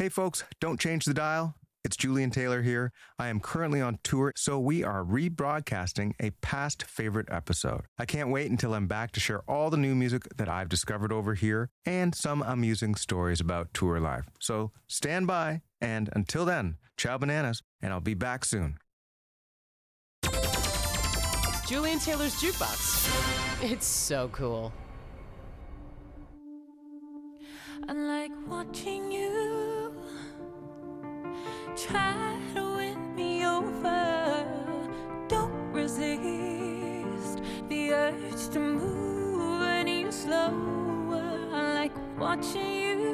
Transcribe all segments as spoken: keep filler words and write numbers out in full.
Hey folks, don't change the dial. It's Julian Taylor here. I am currently on tour, so we are rebroadcasting a past favorite episode. I can't wait until I'm back to share all the new music that I've discovered over here and some amusing stories about tour life. So stand by, and until then, ciao bananas, and I'll be back soon. Julian Taylor's Jukebox. It's so cool. I like watching you try to win me over. Don't resist the urge to move any slower. I like watching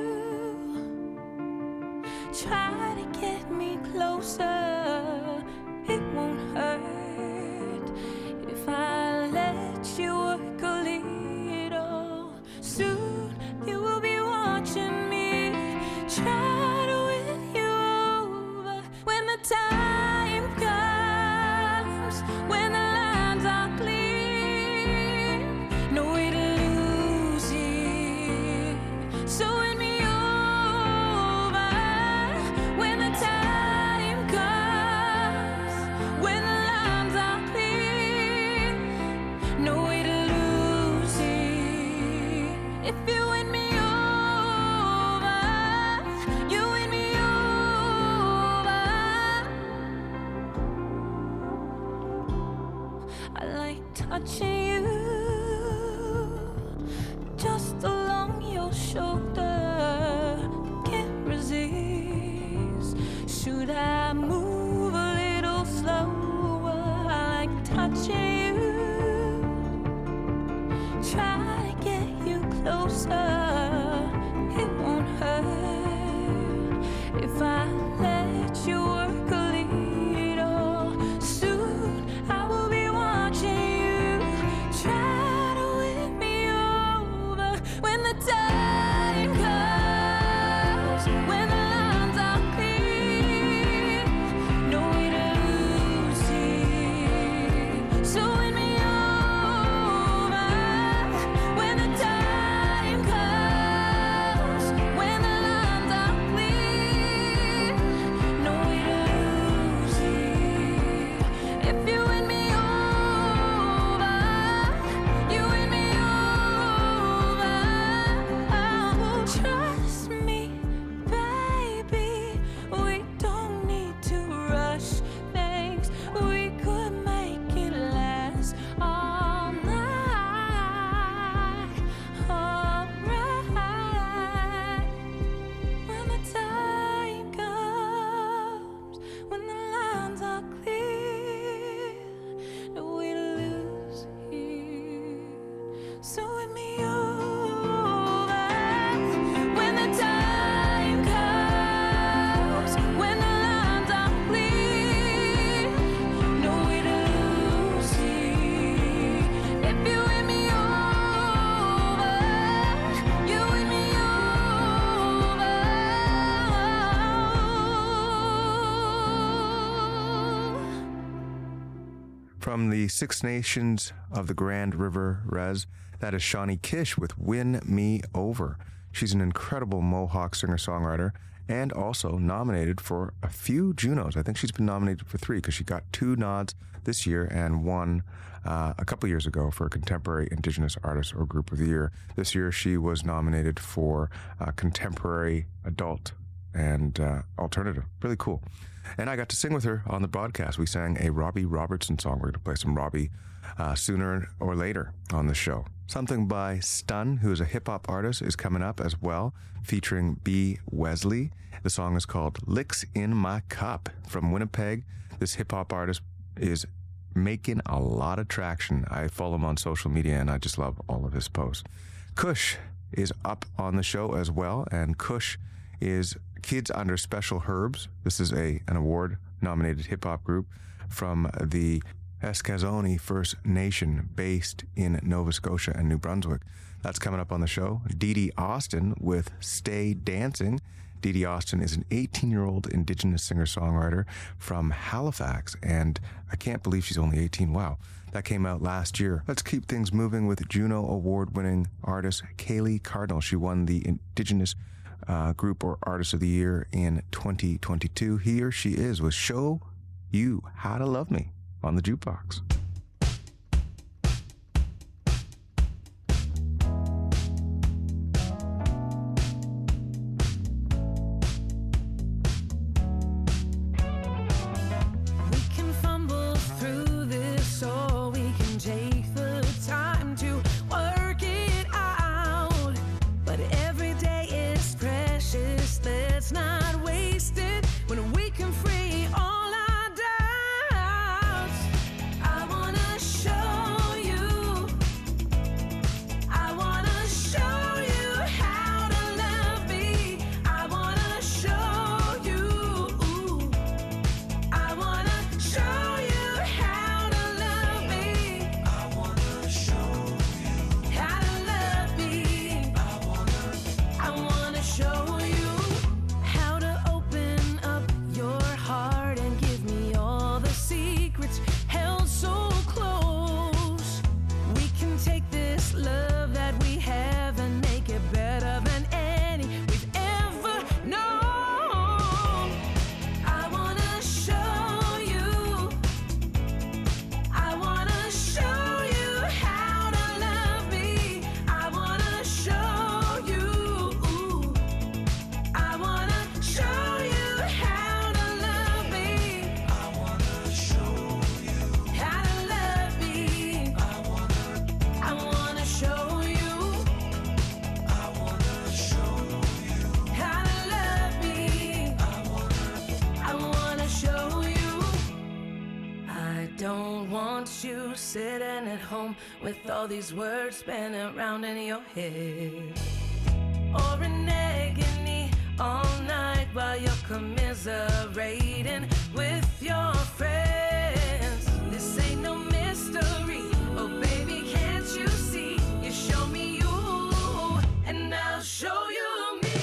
you try to get me closer. It won't hurt if I let you work a little. Soon you will be watching me try to win you over. When the time comes, when the lines are clear, no way to lose it. So win me over. When the time comes, when the lines are clear, no way to lose it. If you win me over, you win me over. I like touching you just along your shoulder. Can't resist. Should I move a little slower? I like touching you. Try to get you closer. It won't hurt if I let you work a little. Soon I will be watching you try to win me over. When the time comes, when the lines are clear, no way to lose it. So win me over. When the time comes, when the lines are clear, no way to lose it. If you win me over, you win me over. Oh, trust me, baby, we don't need to rush things. We could make it last all night. Alright. When the time comes, when the lines are clear, no way to lose it. So win me over. When the time comes, when the lines are clear, no way to lose it. If you win me over, you win me over. From the Six Nations of the Grand River Res, that is Shawnee Kish with Win Me Over. She's an incredible Mohawk singer-songwriter and also nominated for a few Junos. I think she's been nominated for three because she got two nods this year and one uh, a couple years ago for Contemporary Indigenous Artist or Group of the Year. This year she was nominated for uh, Contemporary Adult and uh, Alternative. Really cool. And I got to sing with her on the broadcast. We sang a Robbie Robertson song. We're going to play some Robbie uh, sooner or later on the show. Something by Stun, who is a hip-hop artist, is coming up as well, featuring B. Wesley. The song is called Licks in My Cup. From Winnipeg, this hip-hop artist is making a lot of traction. I follow him on social media, and I just love all of his posts. Kush is up on the show as well, and Kush is Kids Under Special Herbs. This is a an award-nominated hip-hop group from the Eskazoni First Nation based in Nova Scotia and New Brunswick. That's coming up on the show. Dee Dee Austin with Stay Dancing. Dee Dee Austin is an eighteen-year-old Indigenous singer-songwriter from Halifax, and I can't believe she's only eighteen. Wow. That came out last year. Let's keep things moving with Juno Award-winning artist Kaylee Cardinal. She won the Indigenous uh, Group or Artist of the Year in twenty twenty-two. He or she is with Show You How to Love Me on the Jukebox. You sitting at home with all these words spinning around in your head, or in agony all night while you're commiserating with your friends. This ain't no mystery. Oh baby, can't you see? You show me you and I'll show you me.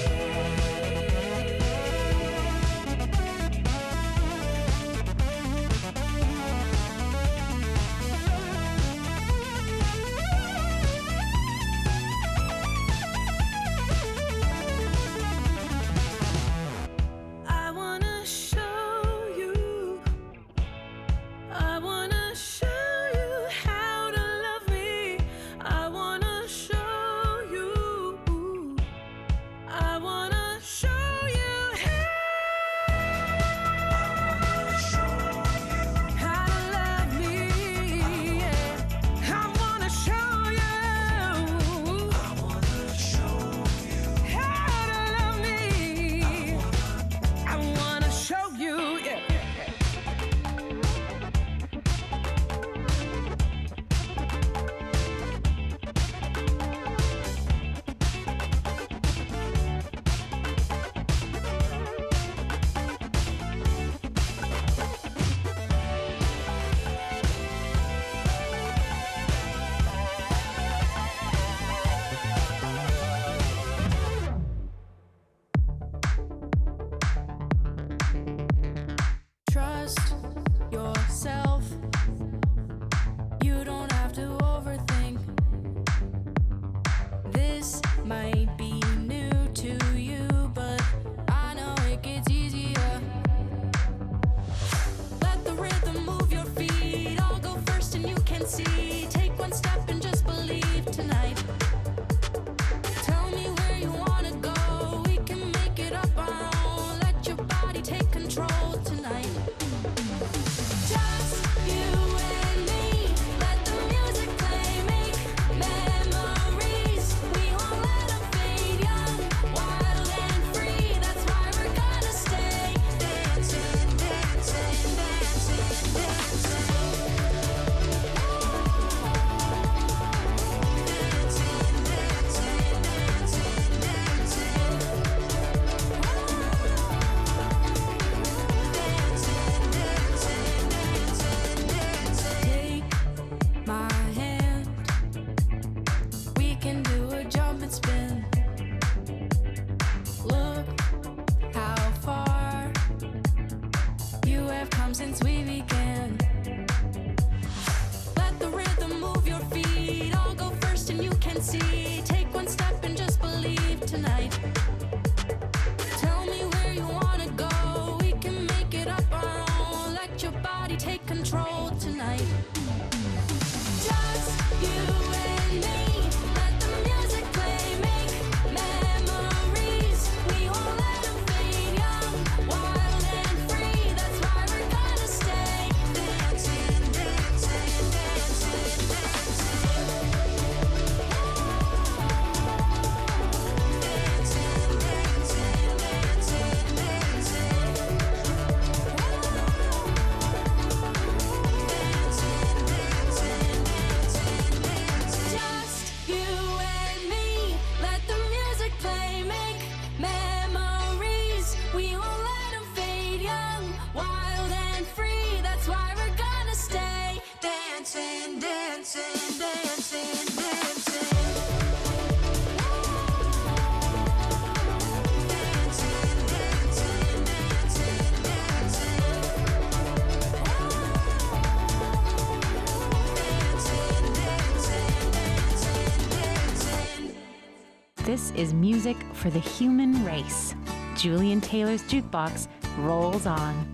This is music for the human race. Julian Taylor's Jukebox rolls on.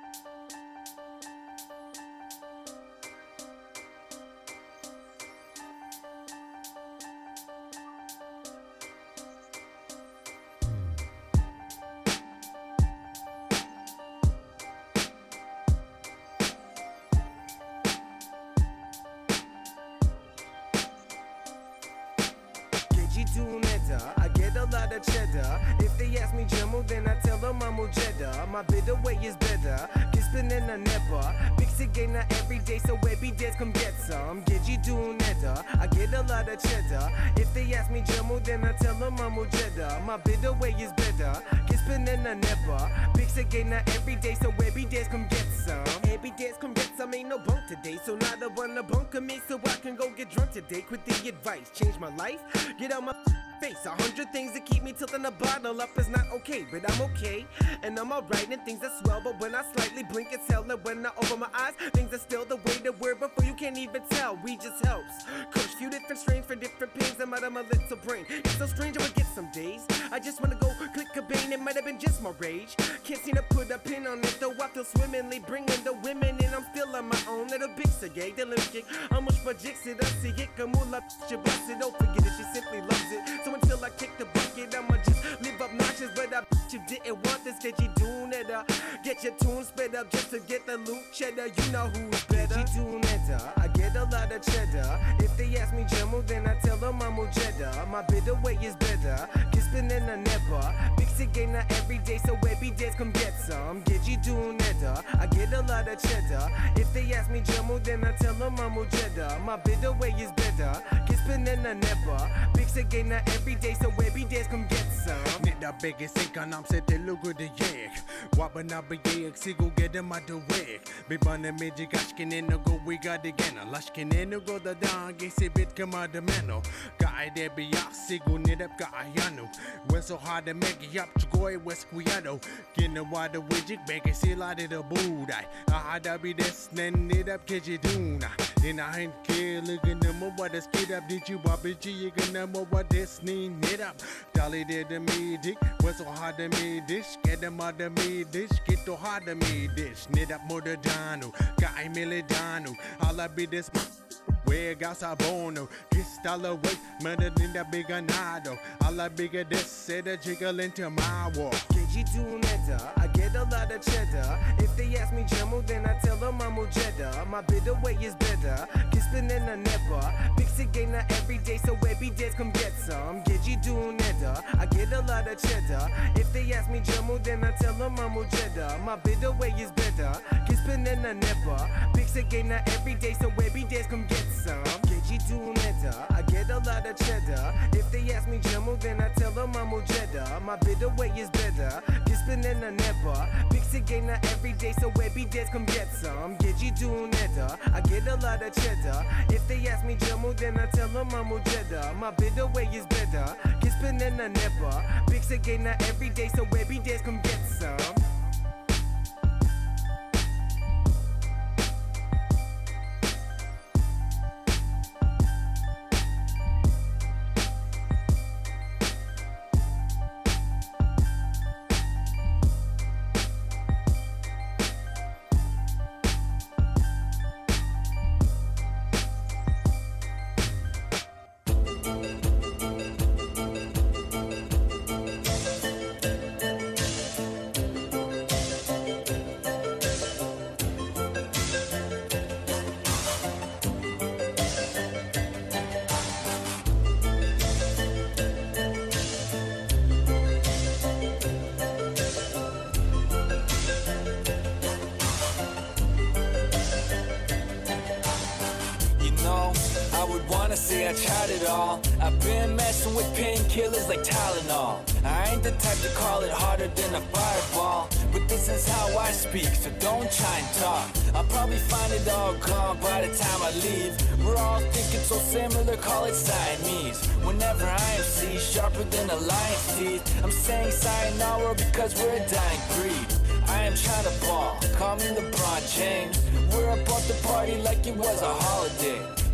I get a lot of cheddar. If they ask me Jimmo, then I tell them I'm cheddar. My bitter way is better. Gispen and a never. Bix again every day, so every day come get some. Get you doing that? I get a lot of cheddar. If they ask me Jimmo, then I tell them I'm cheddar. My bitter way is better. Gispen and a never. Bix again every day, so every day come get some. Every day come get some. Ain't no bunk today, so not a one to bunker me, so I can go get drunk today. Quit the advice, change my life. Get out my face. A hundred things that keep me tilting the bottle up is not okay, but I'm okay, and I'm alright, and things are swell, but when I slightly blink it's hell, and when I open my eyes, things are still the way they were before you can't even tell. We just helps. Coach, few different strains for different pains, I'm out of my little brain. It's so strange I would get some days. I just wanna go click a bane, it might have been just my rage. Can't seem to put a pin on it, though I feel swimmingly, bringing the women in, I'm still on my own. Little big gay, the limp kick, I'm much for jicks it, I see it, come all up, she bust it, don't forget it, she simply loves it. So until I kick the bucket, I'ma just live obnoxious, but I bet you didn't want this, get you doing it up. Get your tune sped up just to get the loot cheddar, you know who's better. Get you doing it up, I get a lot of cheddar. If they ask me Jimmo, then I tell them I'm cheddar. My bitter way is better, Gispen and a never. Bix again every day, so every day come get some. Get you doing it up, I get a lot of cheddar. If they ask me Jimmo, then I tell them I'm cheddar. My bitter way is better, Gispen and a never. Bix again every day, so every day come get some. Nida bägge sänkarna sätter lugg det jag. Wabbarna begär sig gå get them out the way. Bibane med gashkin in och go we got again. Lashkin in och go the down gesi bit come out the meno. Guy there be up sig go nid up gayano. When so hard to make it up to go west squiado. Get the water widget bägge sig la det bodai. I had to be this then nid up kiji duna. Then I ain't care looking no more what the skid up did you wabby you gonna know what this need nid up. Dolly did the me dick, was so hard to me dish, get them out of me dish, get to hard to me dish, knit up more dano, guy milidano, I'll be this where got sabono, kiss dollar weight, murdered in the big anado, I'll bigger this, said a jiggle into my wall. Get you doing that? I get a lot of cheddar. If they ask me Jimmo, then I tell them I'm cheddar. My bitter way is better, Gispen and a never. Bix again every day, so every day come get some. Get you doing that? I get a lot of cheddar. If they ask me Jimmo, then I tell them I'm cheddar. My bitter way is better, Gispen and a never. Bix again every day, so every day come get some. Get you doing that? I get a lot of cheddar. If they ask me Jimmo, then I tell them I'm cheddar. My bitter way is better, Gispen and a never. Bix again every day, so every day come get some. Get you doing that? I get a lot of cheddar. If they ask me Jimmo, then I tell them I'm cheddar. My bitter way is better, Gispen and a never. Bix again every day, so every day come get some. I tried it all. I've been messing with painkillers like Tylenol. I ain't the type to call it harder than a fireball, but this is how I speak, so don't try and talk. I'll probably find it all gone by the time I leave. We're all thinking so similar, call it Siamese. Whenever I am see sharper than a lion's teeth, I'm saying sayonara because we're a dying breed. I am trying to ball, call me LeBron James. We're about to party like it was a holiday.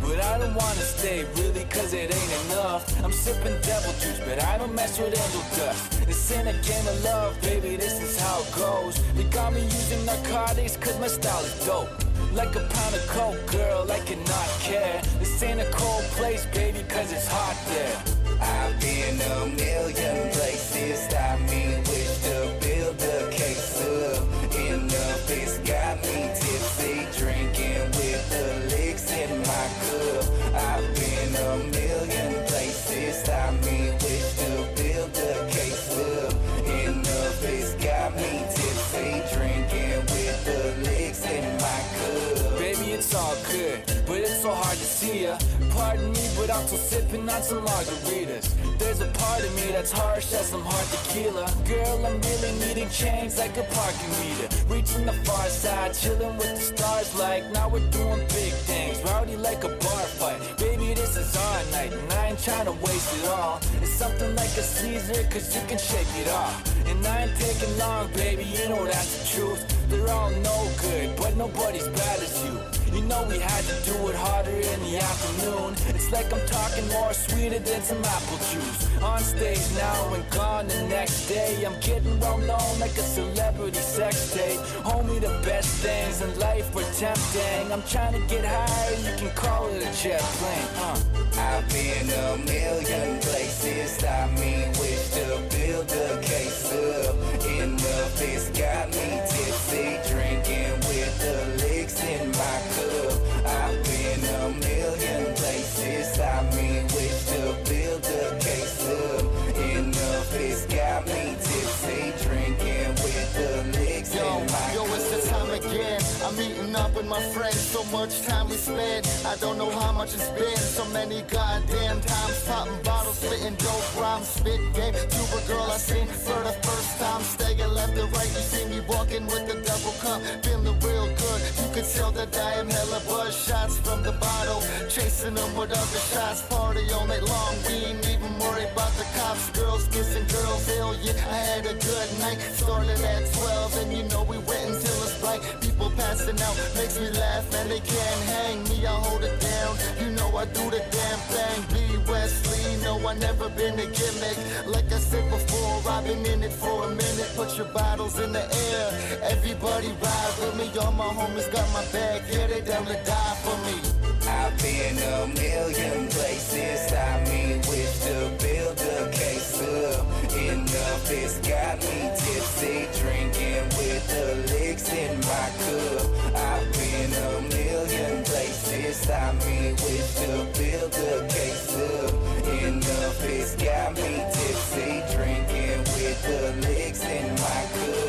but I don't wanna stay, really, cause it ain't enough. I'm sipping devil juice, but I don't mess with angel dust. This ain't a game of love, baby, this is how it goes. They got me using narcotics, cause my style is dope. Like a pound of coke, girl, I cannot care. This ain't a cold place, baby, cause it's hot there. I've been a million places, I mean, wish to build a case up. Enough, it's got me tipsy, drinking with the licks in my cup. I've been a million places, I mean, wish to build a case up. Enough, it's got me tipsy, drinking with the licks in my cup. Baby, it's all good, but it's so hard to see ya. Pardon me, but I'm still sipping on some margaritas. There's a part of me that's harsh as some hard tequila. Girl, I'm really needing change like a parking meter. Reaching the far side, chilling with the stars like now we're doing big things. Rowdy like a bar fight. Baby, this is our night, and I ain't trying to waste it all. It's something like a Caesar, cause you can shake it off. And I ain't taking long, baby, you know that's the truth. They're all no good, but nobody's bad as you. You know we had to do it harder in the afternoon. It's like I'm talking more sweeter than some apple juice. On stage now and gone the next day. I'm getting well known like a celebrity sex tape. Homie, the best things in life were tempting. I'm trying to get higher, you can call it a jet plane. Uh. I've been a million places, I mean, wish to build a case up. Enough, it's got me tipsy, drinking with the licks in my cup. I've been a million places, I mean, wish to build a case up. Enough, it's got me tipsy, drinking with the licks yo, in my yo, cup. Yo, it's the time again. I'm meeting up with my friends. So much time we spent, I don't know how much it's been. So many goddamn times, popping bottles, spitting dope rhymes, spit game to a girl I seen for the first time. Staying left and right, you see me walking with the double cup, feeling real good. You could tell that I am hella buzz. Shots from the bottle, chasing them with other shots. Party all night long, we ain't even worried about the cops. Girls kissing girls, hell yeah, I had a good night. Started at twelve, and you know we went until it's bright. People passing out, makes me laugh, and they can't hang me, I hold it down. You know I do the damn thing. B. Wesley, no, I never been a gimmick. Like I said before, I've been in it for a minute. Put your bottles in the air, everybody ride with me. All my homies got my back, yeah, they down to die for me. I've been a million places, I mean, wish to build a case up. Enough, it's got me tipsy, drinking with the licks in my cup. I've been a million places, I mean, wish to build a case up. Enough, it's got me tipsy, drinking with the licks in my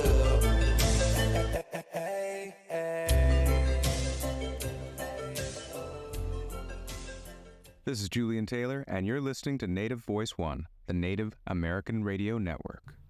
cup. Hey, hey. This is Julian Taylor, and you're listening to Native Voice One, the Native American Radio Network.